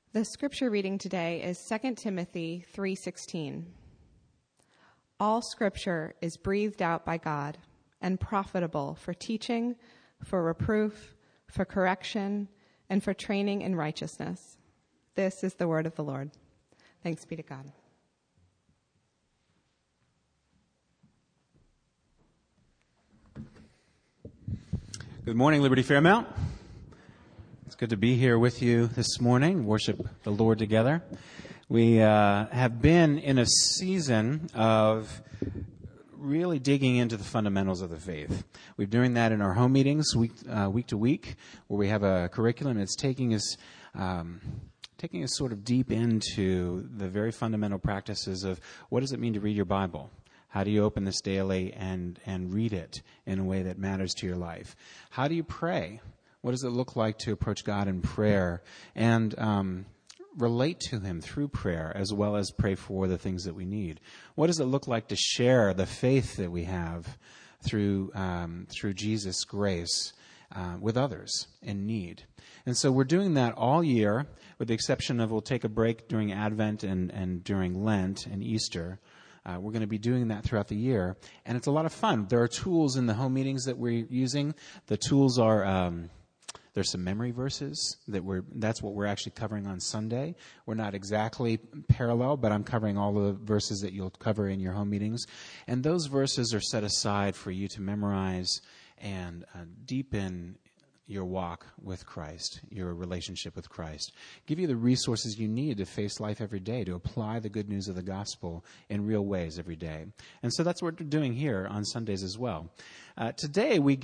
The scripture reading today is 2 Timothy 3:16. All scripture is breathed out by God and profitable for teaching, for reproof, for correction, and for training in righteousness. This is the word of the Lord. Thanks be to God. Good morning, Liberty Fairmount. It's good to be here with you this morning, worship the Lord together. We have been in a season of really digging into the fundamentals of the faith. We're doing that in our home meetings week to week, where we have a curriculum. It's taking us sort of deep into the very fundamental practices of what does it mean to read your Bible? How do you open this daily and read it in a way that matters to your life? How do you pray? What does it look like to approach God in prayer and relate to Him through prayer, as well as pray for the things that we need? What does it look like to share the faith that we have through Jesus' grace with others in need? And so we're doing that all year, with the exception of we'll take a break during Advent and during Lent and Easter. We're going to be doing that throughout the year, and it's a lot of fun. There are tools in the home meetings that we're using. The tools are there's some memory verses that's what we're actually covering on Sunday. We're not exactly parallel, but I'm covering all the verses that you'll cover in your home meetings, and those verses are set aside for you to memorize and deepen your walk with Christ, your relationship with Christ. Give you the resources you need to face life every day, to apply the good news of the gospel in real ways every day. And so that's what we're doing here on Sundays as well. Today we've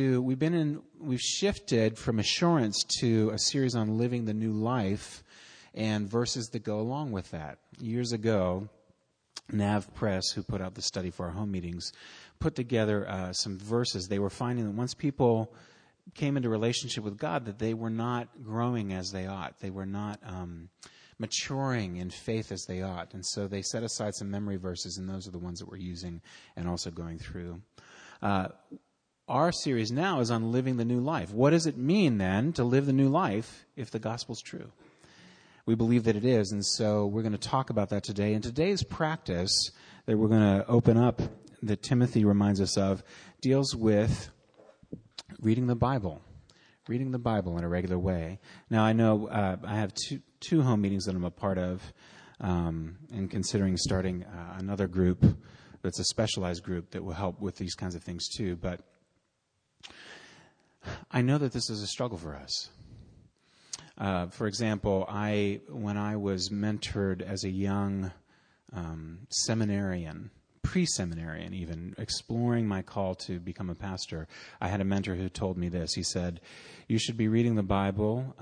shifted from assurance to a series on living the new life and verses that go along with that. Years ago, Nav Press, who put out the study for our home meetings, put together some verses. They were finding that once people came into relationship with God, that they were not growing as they ought. They were not maturing in faith as they ought. And so they set aside some memory verses, and those are the ones that we're using and also going through. Our series now is on living the new life. What does it mean, then, to live the new life if the gospel's true? We believe that it is, and so we're going to talk about that today. And today's practice that we're going to open up, that Timothy reminds us of, deals with reading the Bible in a regular way. Now, I know I have two home meetings that I'm a part of, and considering starting another group that's a specialized group that will help with these kinds of things too. But I know that this is a struggle for us. For example, when I was mentored as a young seminarian, pre-seminarian even, exploring my call to become a pastor, I had a mentor who told me this. He said, you should be reading the Bible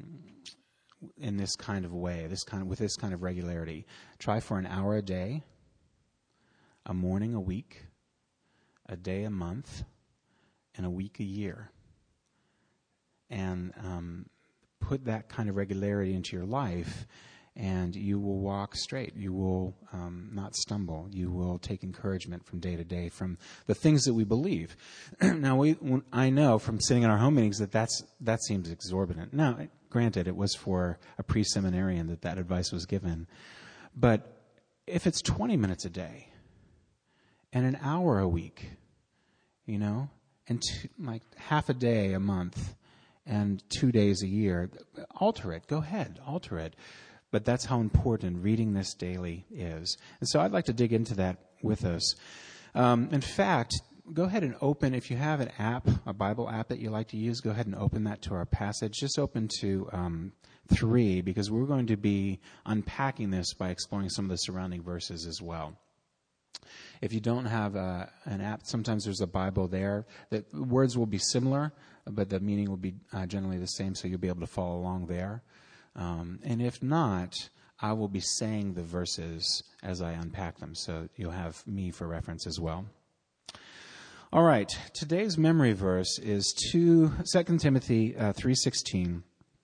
in this kind of way, with this kind of regularity. Try for an hour a day, a morning a week, a day a month, and a week a year. And put that kind of regularity into your life, and you will walk straight. You will not stumble. You will take encouragement from day to day from the things that we believe. Now, I know from sitting in our home meetings that seems exorbitant. Now, granted, it was for a pre-seminarian that advice was given. But if it's 20 minutes a day and an hour a week, and like half a day a month and 2 days a year, alter it. Go ahead, alter it. But that's how important reading this daily is. And so I'd like to dig into that with us. In fact, go ahead and open, if you have an app, a Bible app that you like to use, go ahead and open that to our passage. Just open to 3, because we're going to be unpacking this by exploring some of the surrounding verses as well. If you don't have an app, sometimes there's a Bible there. The words will be similar, but the meaning will be generally the same, so you'll be able to follow along there. And if not, I will be saying the verses as I unpack them, so you'll have me for reference as well. All right, today's memory verse is 2 Timothy 3:16.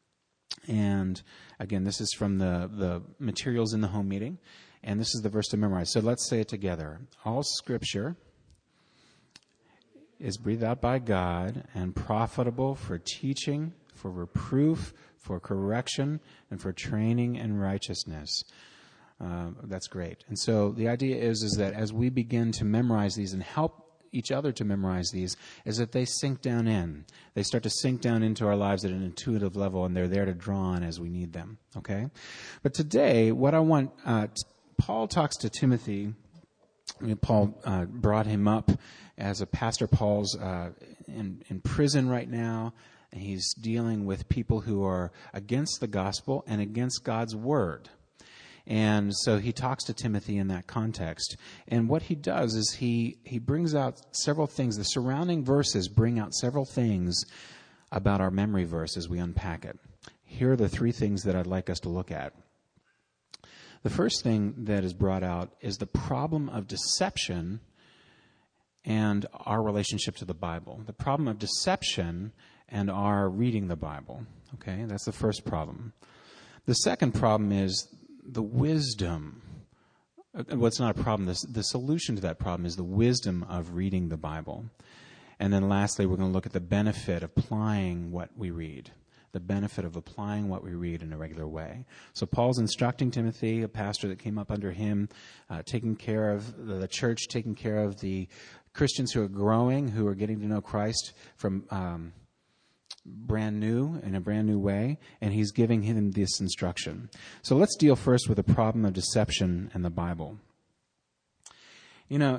And again, this is from the materials in the home meeting, and this is the verse to memorize. So let's say it together. All Scripture is breathed out by God and profitable for teaching, for reproof, for correction, and for training in righteousness. That's great. And so the idea is that as we begin to memorize these and help each other to memorize these, is that they sink down in. They start to sink down into our lives at an intuitive level, and they're there to draw on as we need them. Okay? But today, what I want, Paul talks to Timothy. Paul brought him up as a pastor. Paul's in prison right now, and he's dealing with people who are against the gospel and against God's word. And so he talks to Timothy in that context. And what he does is he brings out several things. The surrounding verses bring out several things about our memory verse as we unpack it. Here are the three things that I'd like us to look at. The first thing that is brought out is the problem of deception and our relationship to the Bible. The problem of deception and our reading the Bible. Okay, that's the first problem. The second problem is the wisdom. Well, it's not a problem. The solution to that problem is the wisdom of reading the Bible. And then lastly, we're going to look at the benefit of applying what we read. The benefit of applying what we read in a regular way. So Paul's instructing Timothy, a pastor that came up under him, taking care of the church, taking care of the Christians who are growing, who are getting to know Christ from brand new, in a brand new way, and he's giving him this instruction. So let's deal first with the problem of deception and the Bible. You know,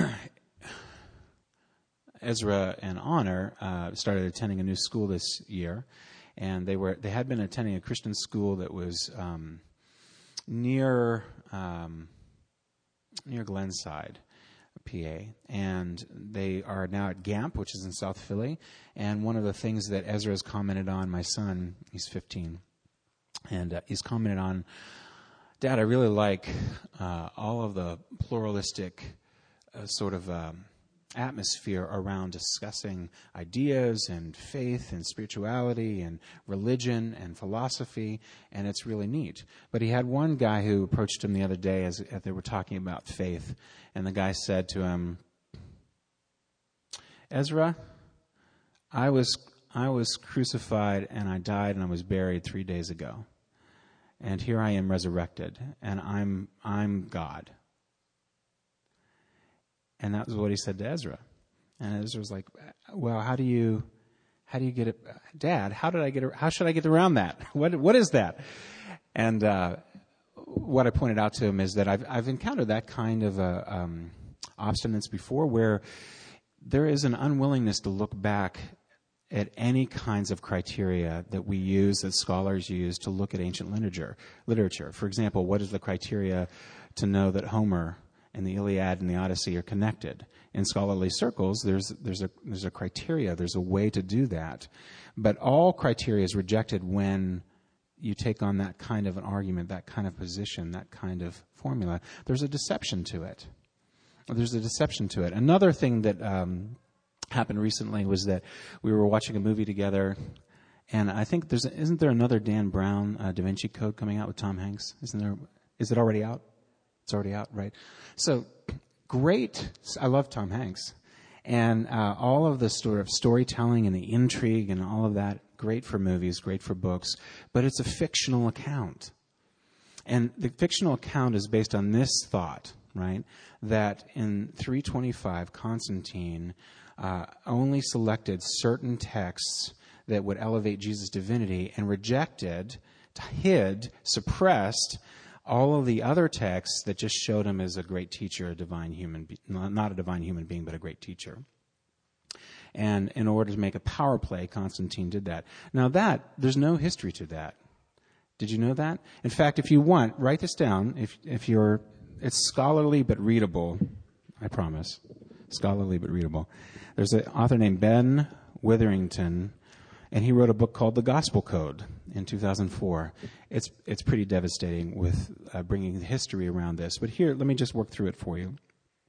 Ezra and Honor started attending a new school this year, and they had been attending a Christian school that was near Glenside, PA, and they are now at Gamp, which is in South Philly. And one of the things that Ezra has commented on, my son, he's 15, and he's commented on, Dad, I really like all of the pluralistic sort of atmosphere around discussing ideas and faith and spirituality and religion and philosophy, and it's really neat. But he had one guy who approached him the other day as they were talking about faith, and the guy said to him, Ezra, I was crucified and I died and I was buried 3 days ago, and here I am resurrected, and I'm God. And that was what he said to Ezra. And Ezra was like, well, how do you get it? Dad, how should I get around that? What is that? And what I pointed out to him is that I've encountered that kind of obstinance before, where there is an unwillingness to look back at any kinds of criteria that we use, that scholars use to look at ancient literature. For example, what is the criteria to know that Homer and the Iliad and the Odyssey are connected? In scholarly circles, there's a criteria, there's a way to do that. But all criteria is rejected when you take on that kind of an argument, that kind of position, that kind of formula. There's a deception to it. Another thing that happened recently was that we were watching a movie together, and I think isn't there another Dan Brown Da Vinci Code coming out with Tom Hanks? Isn't there? Is it already out? It's already out, right? So great. I love Tom Hanks. And all of the sort of storytelling and the intrigue and all of that, great for movies, great for books. But it's a fictional account. And the fictional account is based on this thought, right? That in 325, Constantine only selected certain texts that would elevate Jesus' divinity and rejected, hid, suppressed all of the other texts that just showed him as a great teacher, a divine human not a divine human being, but a great teacher. And in order to make a power play, Constantine did that. Now there's no history to that. Did you know that? In fact, if you want, write this down. It's scholarly but readable, I promise. Scholarly but readable. There's an author named Ben Witherington, and he wrote a book called The Gospel Code in 2004. It's pretty devastating with bringing history around this. But here, let me just work through it for you.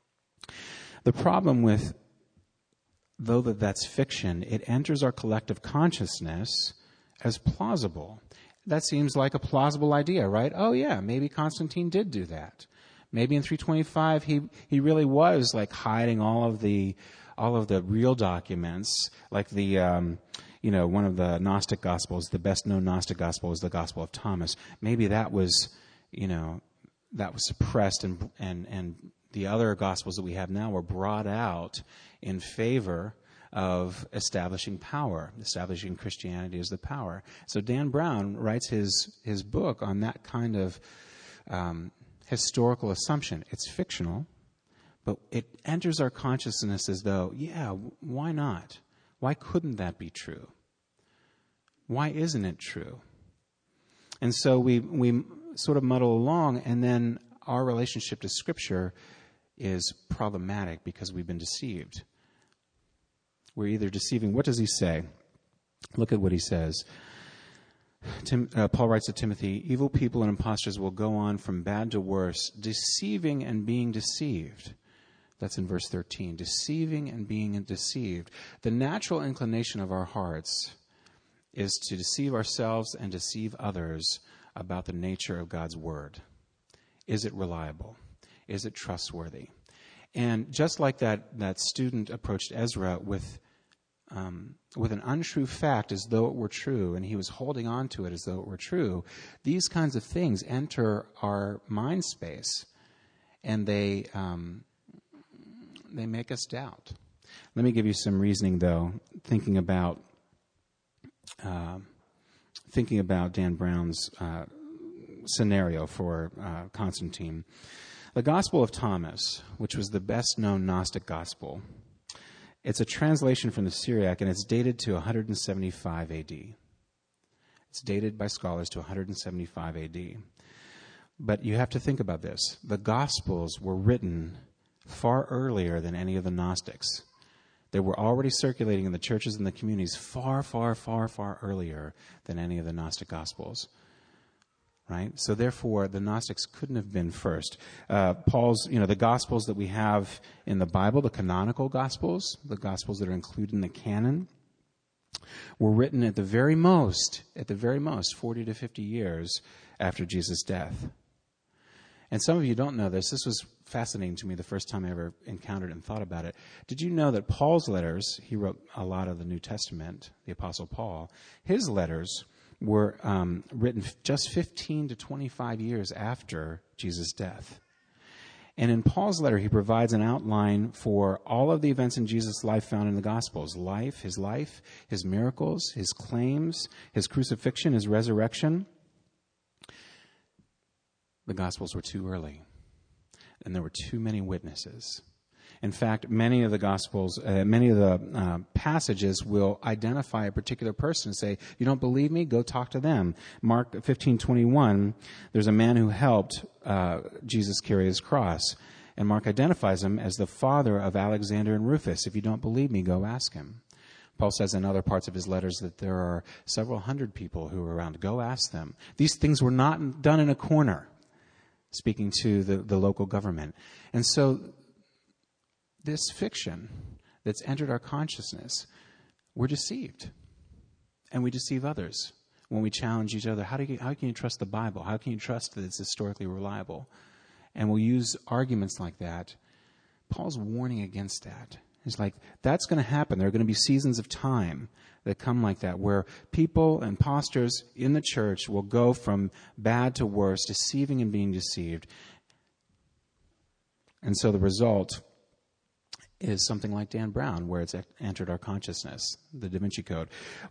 The problem with, though that's fiction, it enters our collective consciousness as plausible. That seems like a plausible idea, right? Oh yeah, maybe Constantine did do that. Maybe in 325 he really was like hiding all of the real documents, like the one of the Gnostic Gospels, the best-known Gnostic Gospel is the Gospel of Thomas. Maybe that was, that was suppressed, and the other Gospels that we have now were brought out in favor of establishing power, establishing Christianity as the power. So Dan Brown writes his book on that kind of historical assumption. It's fictional, but it enters our consciousness as though, why not? Why couldn't that be true? Why isn't it true? And so we sort of muddle along, and then our relationship to Scripture is problematic because we've been deceived. We're either deceiving. What does he say? Look at what he says. Paul writes to Timothy, evil people and impostors will go on from bad to worse, deceiving and being deceived. That's in verse 13. Deceiving and being deceived. The natural inclination of our hearts is to deceive ourselves and deceive others about the nature of God's Word. Is it reliable? Is it trustworthy? And just like that student approached Ezra with an untrue fact as though it were true, and he was holding on to it as though it were true, these kinds of things enter our mind space, and they make us doubt. Let me give you some reasoning, though, thinking about Dan Brown's scenario for Constantine. The Gospel of Thomas, which was the best-known Gnostic Gospel, it's a translation from the Syriac, and it's dated to 175 A.D. It's dated by scholars to 175 A.D. But you have to think about this. The Gospels were written far earlier than any of the Gnostics. They were already circulating in the churches and the communities far, far, far, far earlier than any of the Gnostic Gospels. Right? So therefore, the Gnostics couldn't have been first. Paul's, the Gospels that we have in the Bible, the canonical Gospels, the Gospels that are included in the canon, were written at the very most, 40 to 50 years after Jesus' death. And some of you don't know this. This was fascinating to me the first time I ever encountered it and thought about it. Did you know that Paul's letters, he wrote a lot of the New Testament, the Apostle Paul, his letters were written just 15 to 25 years after Jesus' death. And in Paul's letter, he provides an outline for all of the events in Jesus' life found in the Gospels. His life, his miracles, his claims, his crucifixion, his resurrection. The Gospels were too early, and there were too many witnesses. In fact, many of the Gospels, passages will identify a particular person and say, you don't believe me? Go talk to them. Mark 15:21, there's a man who helped Jesus carry his cross. And Mark identifies him as the father of Alexander and Rufus. If you don't believe me, go ask him. Paul says in other parts of his letters that there are several hundred people who are around. Go ask them. These things were not done in a corner, speaking to the local government. And so this fiction that's entered our consciousness, we're deceived. And we deceive others when we challenge each other. How can you trust the Bible? How can you trust that it's historically reliable? And we'll use arguments like that. Paul's warning against that. It's like, that's going to happen. There are going to be seasons of time that come like that, where people and imposters in the church will go from bad to worse, deceiving and being deceived. And so the result is something like Dan Brown, where it's entered our consciousness, the Da Vinci Code.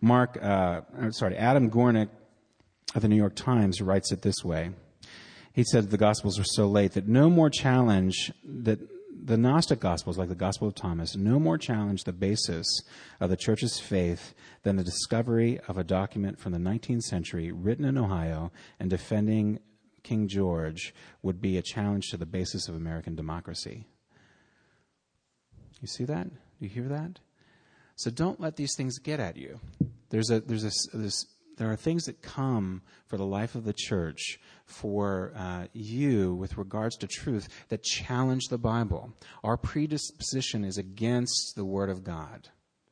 Adam Gornick of the New York Times writes it this way. He said the Gospels are so late that no more challenge that the Gnostic Gospels, like the Gospel of Thomas, no more challenge the basis of the church's faith than the discovery of a document from the 19th century written in Ohio and defending King George would be a challenge to the basis of American democracy. You see that? Do you hear that? So don't let these things get at you. There are things that come for the life of the church, for you with regards to truth, that challenge the Bible. Our predisposition is against the Word of God.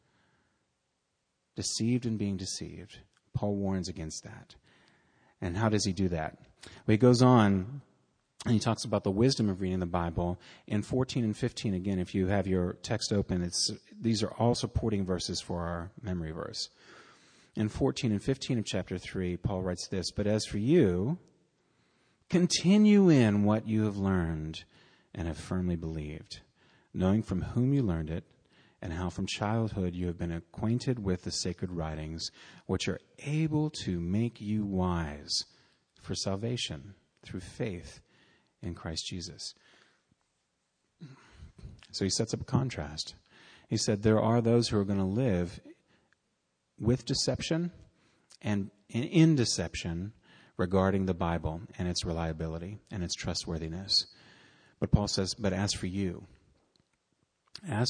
Deceived and being deceived. Paul warns against that. And how does he do that? Well, he goes on and he talks about the wisdom of reading the Bible. In 14 and 15, again, if you have your text open, these are all supporting verses for our memory verse. In 14 and 15 of chapter 3, Paul writes this, "But as for you, continue in what you have learned and have firmly believed, knowing from whom you learned it, and how from childhood you have been acquainted with the sacred writings, which are able to make you wise for salvation through faith in Christ Jesus." So he sets up a contrast. He said there are those who are going to live with deception and in deception regarding the Bible and its reliability and its trustworthiness. But Paul says, but as for you, and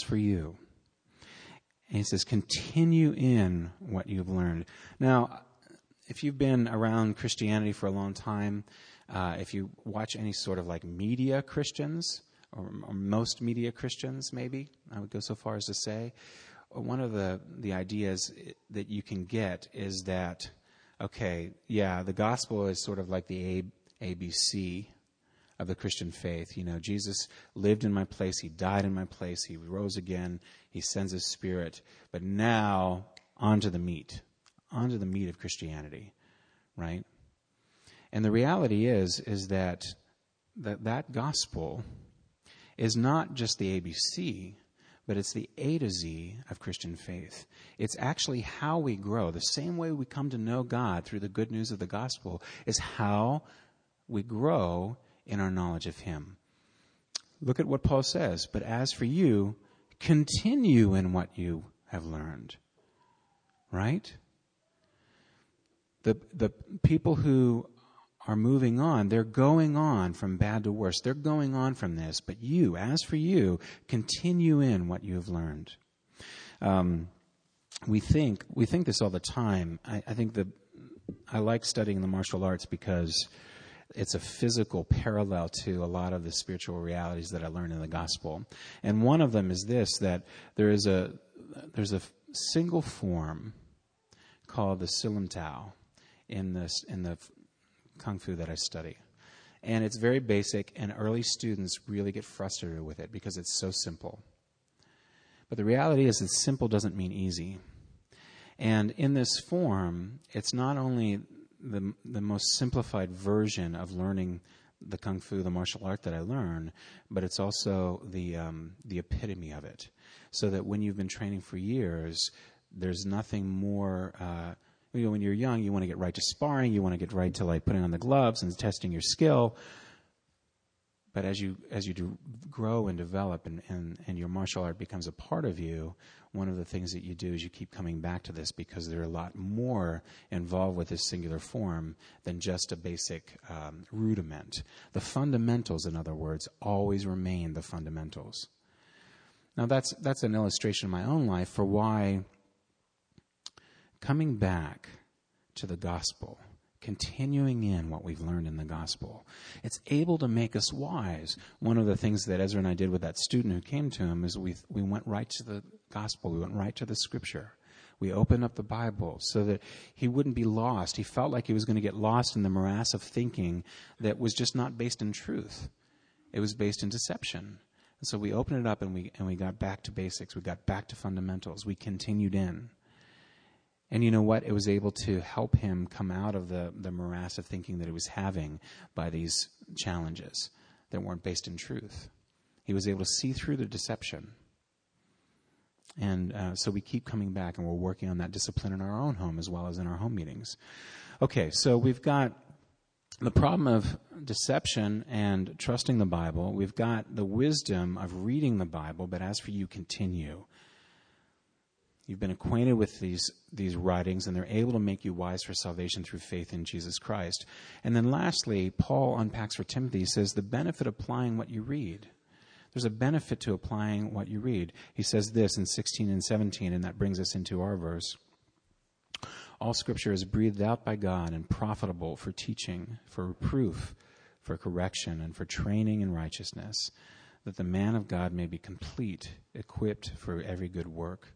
he says, continue in what you've learned. Now, if you've been around Christianity for a long time, if you watch any sort of like media Christians, or most media Christians maybe, I would go so far as to say, one of the ideas that you can get is that, okay, yeah, the gospel is sort of like the ABC of the Christian faith. You know, Jesus lived in my place, he died in my place, he rose again, he sends his Spirit, but now onto the meat of Christianity, right? And the reality is that gospel is not just the ABC, but it's the A to Z of Christian faith. It's actually how we grow. The same way we come to know God through the good news of the gospel is how we grow in our knowledge of him. Look at what Paul says. But as for you, continue in what you have learned. Right? The people who are moving on, they're going on from bad to worse. They're going on from this. But you, as for you, continue in what you have learned. We think this all the time. I think I like studying the martial arts because it's a physical parallel to a lot of the spiritual realities that I learned in the gospel. And one of them is this, that there's a single form called the Silam Tao in the Kung Fu that I study. And it's very basic, and early students really get frustrated with it because it's so simple. But the reality is that simple doesn't mean easy. And in this form, it's not only the most simplified version of learning the Kung Fu, the martial art that I learn, but it's also the epitome of it. So that when you've been training for years, there's nothing more... when you're young, you want to get right to sparring, you want to get right to like putting on the gloves and testing your skill. But as you grow and develop and your martial art becomes a part of you, one of the things that you do is you keep coming back to this because there are a lot more involved with this singular form than just a basic rudiment. The fundamentals, in other words, always remain the fundamentals. Now that's an illustration in my own life for why coming back to the gospel, continuing in what we've learned in the gospel, it's able to make us wise. One of the things that Ezra and I did with that student who came to him is we went right to the gospel. We went right to the scripture. We opened up the Bible so that he wouldn't be lost. He felt like he was going to get lost in the morass of thinking that was just not based in truth. It was based in deception. And so we opened it up and we got back to basics. We got back to fundamentals. We continued in. And you know what? It was able to help him come out of the morass of thinking that he was having by these challenges that weren't based in truth. He was able to see through the deception. And so we keep coming back, and we're working on that discipline in our own home as well as in our home meetings. Okay, so we've got the problem of deception and trusting the Bible. We've got the wisdom of reading the Bible, but as for you, continue. You've been acquainted with these writings, and they're able to make you wise for salvation through faith in Jesus Christ. And then lastly, Paul unpacks for Timothy. He says the benefit of applying what you read. There's a benefit to applying what you read. He says this in 16 and 17, and that brings us into our verse. All Scripture is breathed out by God and profitable for teaching, for reproof, for correction, and for training in righteousness, that the man of God may be complete, equipped for every good work.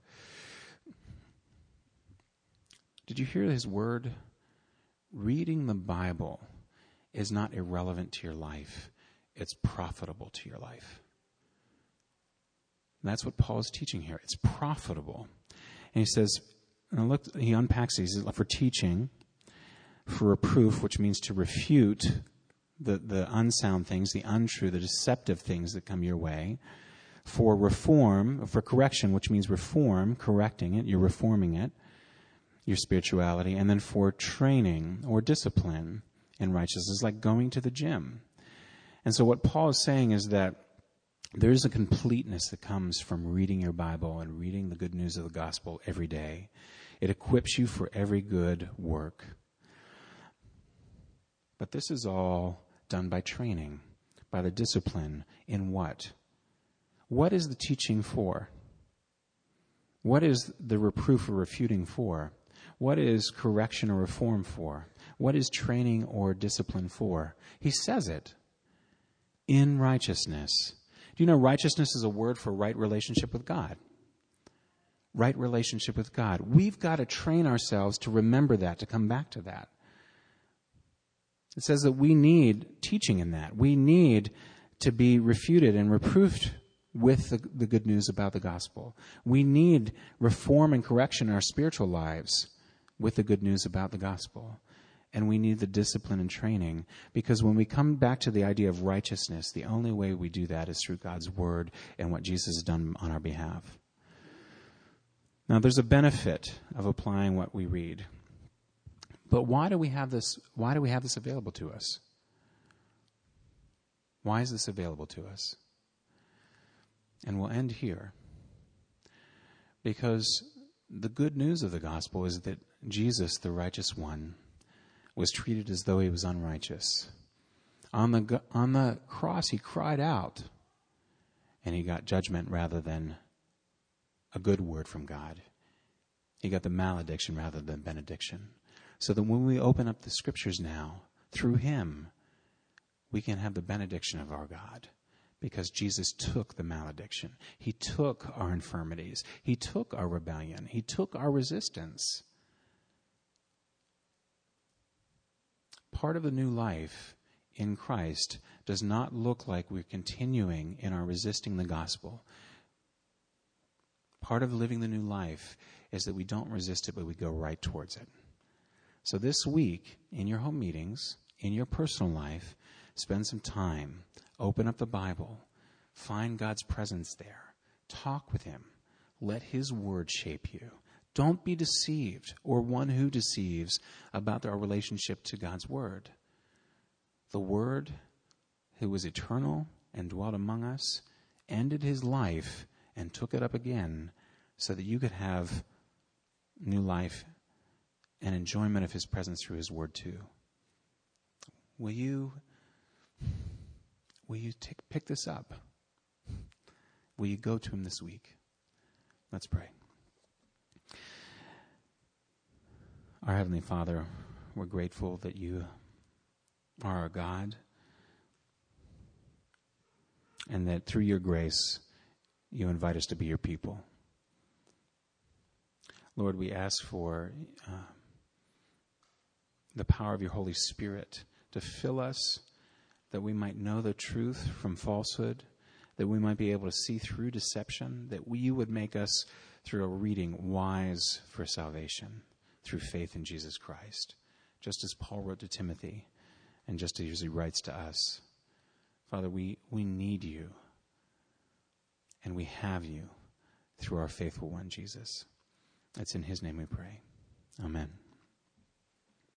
Did you hear his word? Reading the Bible is not irrelevant to your life. It's profitable to your life. And that's what Paul is teaching here. It's profitable. And he says, he unpacks these for teaching, for reproof, which means to refute the unsound things, the untrue, the deceptive things that come your way, for reform, for correction, which means reform, correcting it, you're reforming it, your spirituality, and then for training or discipline in righteousness, like going to the gym. And so what Paul is saying is that there's a completeness that comes from reading your Bible and reading the good news of the gospel every day. It equips you for every good work. But this is all done by training, by the discipline in what? What is the teaching for? What is the reproof or refuting for? What is correction or reform for? What is training or discipline for? He says it. In righteousness. Do you know righteousness is a word for right relationship with God? Right relationship with God. We've got to train ourselves to remember that, to come back to that. It says that we need teaching in that. We need to be refuted and reproved with the good news about the gospel. We need reform and correction in our spiritual lives with the good news about the gospel. And we need the discipline and training, because when we come back to the idea of righteousness, the only way we do that is through God's word and what Jesus has done on our behalf. Now, there's a benefit of applying what we read. But why do we have this? Why do we have this available to us? Why is this available to us? And we'll end here. Because the good news of the gospel is that Jesus, the righteous one, was treated as though he was unrighteous. On the cross, he cried out, and he got judgment rather than a good word from God. He got the malediction rather than benediction. So that when we open up the scriptures now, through him, we can have the benediction of our God, because Jesus took the malediction. He took our infirmities. He took our rebellion. He took our resistance. Part of the new life in Christ does not look like we're continuing in our resisting the gospel. Part of living the new life is that we don't resist it, but we go right towards it. So this week, in your home meetings, in your personal life, spend some time, open up the Bible, find God's presence there, talk with him, let his word shape you. Don't be deceived, or one who deceives, about our relationship to God's word. The word, who was eternal and dwelt among us, ended his life and took it up again so that you could have new life and enjoyment of his presence through his word too. Will you pick this up? Will you go to him this week? Let's pray. Our Heavenly Father, we're grateful that you are our God, and that through your grace, you invite us to be your people. Lord, we ask for the power of your Holy Spirit to fill us, that we might know the truth from falsehood, that we might be able to see through deception, that you would make us, through a reading, wise for salvation, through faith in Jesus Christ, just as Paul wrote to Timothy, and just as he writes to us. Father, we need you, and we have you through our faithful one, Jesus. It's in his name we pray. Amen.